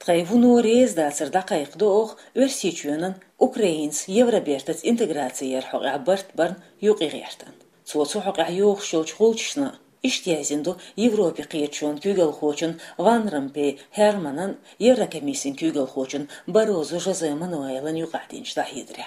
Тхайвуно рездацер дақайық доғ өрсечуенін Украинс Евробертец интеграция ерхоға барт барн юқиғертан. Цоцу хоға юқ шолч холчшна иштязинду Европе қиетшуан күгіл хочын Ван Ромпей Херманан Еврокомиссин күгіл хочын Барозу Жозе Мануэлан юқатиншта хидря.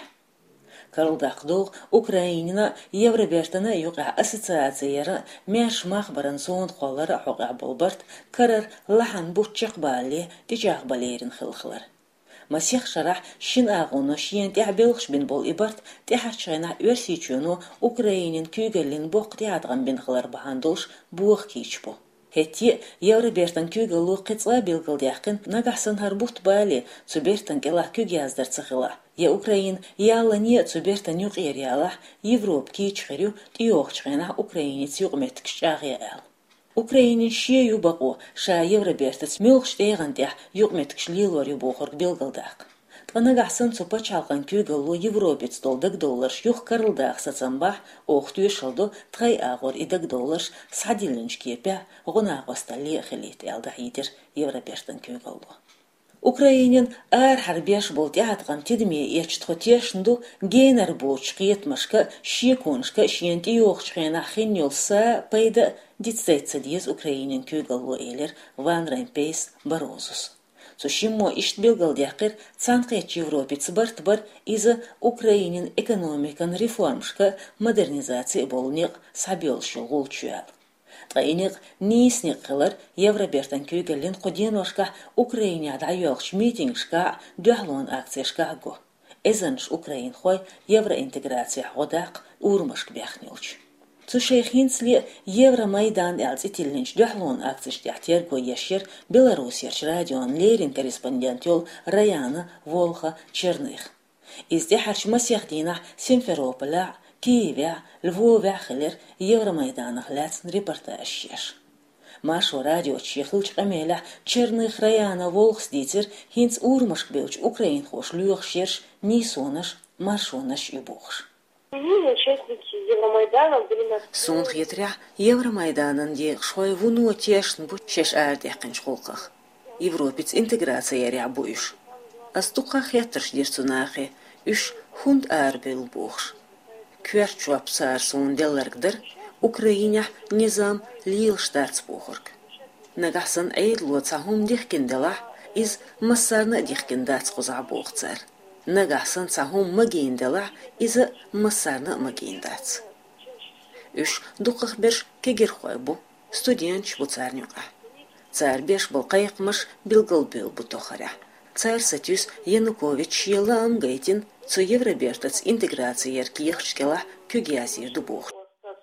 Карылдақдоғ Украинина Евробертана юқа ассоциацияры мәш мақбаран соғын қолары хоға болбарт карар лахан бұтчақ бали дежақ балерін қылқылар. Масих шарах шин ағуны шиен тәбелғш бен бол ибарт тәхачайна өрсичуну Украинин күгелін боқ тәадған бен қылар бағандылш буық кейч бо. Хетти Евробертан күгелу қыцға белгілдяқын нағасын харбут бали цубертан келах күгяздар цықыла. Я Украин яла не цубертан юқ ериала Европ кейчқырю тиоқчғына Украинец юқметтік шағы әл. Украинин шею бақу ша Евробертец мөлғш дейғандяқ юқметтік шлилуар юбоқырг белгілдақ. Тғанағасын цупа чалған күгелу Европец $10 юқ карылдақ сацамбақ оқтуы шылду тғай ағыр $10 садилінш кепе ғына ғостали қилет әлді хидер Евробертан күгелу. Украинин ар харбеш бол тяатган тидме ячтхотешнду генер боч қиетмашка шеконшка шиенти йоқчқена хиньолса пайда дитсейтса диез Украинин күгелу элер Ван Ромпейс Барозус. Сушимо ишт белгалдяқыр цанқет Европец барт-бар иза Украинин экономикан реформшка модернизация болнеқ сабелшыл голчуял. Тайник нисник қылыр Евробертан күгелін қоденошқа Украиняда йоқш митингшқа дұғлон акцияшқа го. Эзанш Украин хой евроинтеграция ғодақ урмашк бяхнилч. Цушейхинсли Евромайдан әлз итилінч дұғлон акцияш дяқтер го ешер Беларусияш радион лерин корреспондент йол Раяна Волха Черных. Изде харчма сяхдина Симферополя Киеве, Львове хилер Евромайданах ләцн репортаж шеш. Машу радио чехылч амеля Черных Раяна Волхс дитер хинц урмашк белч Украин хош люх шерш нисонаш маршонаш и бухш. Участники Евромайдана были на... Сон хитря Евромайданан де шой вуну тешн бу шеш ардяқын шқолқах. Европец интеграция рябуиш. Астуқах ятрш дерцунахе үш хунд арбел бухш. Кверчуап сарсон деларгдер Украиня низам лил штатсбухорг. Нагасан эйдлоца хум дихкиндела из массарна дихкиндats хузабухцар. Нагасан цахум магиндела из массарна магиндats. Үш дуках берш кегерхойбу студентч буцарнюка. Цар беш был кайыкмыш билгылбил бутохаря. Цар Сатюс Янукович елам гейтин цу Евробертец интеграция киехчкела күгязир дубух.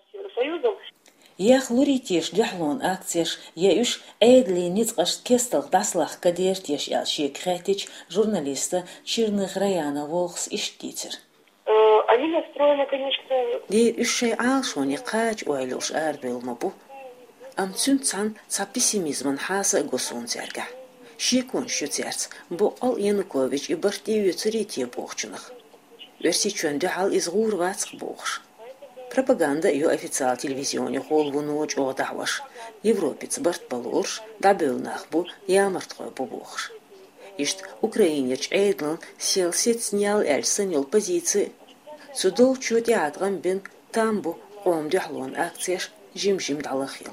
Ях луритеш дяхлон акцияш яюш эйдли ницqаш кестал даслах кадертеш ялши кретич журналиста Черных Раяна Волхс иштитер. Они настроены, конечно... Ди үшшей алшони қач ойлуш арбелмабу. Амцун цан ца пессимизман хаса госун зерга. Шикун шуцерц, бо ал Янукович и бартию царите бохчунах. Версичуан дюхал из гурвацк бохш. Пропаганда ее официал телевизионе холву ночь одаваш. Европец барт балурш, дабил нахбу, ямартхой бухш. Ишт украинеч эйдлан сел сет снял эльсанил позиции. Судол чуть ядган бин тамбу, ом дюхлон акцияш, жим-жим далахил.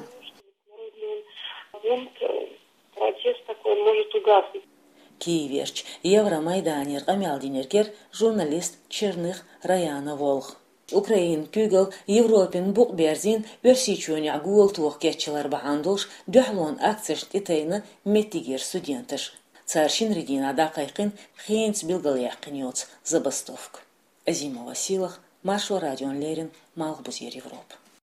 Протест такой может угаснуть. Киевич, Евромайданер, Амялдинергер, журналист Черных Раяна Волх. Украин күгіл Европин бұқ берзин өрсичуіне гуыл туық кетчілер бағандылш дұхлон акцияш етейні меттигер студентіш. Царшин редина да қайқын хейнц білгіл яқын йоц забастовк. Азимова силах, Машу радион Лерин, Малғбузер Европа.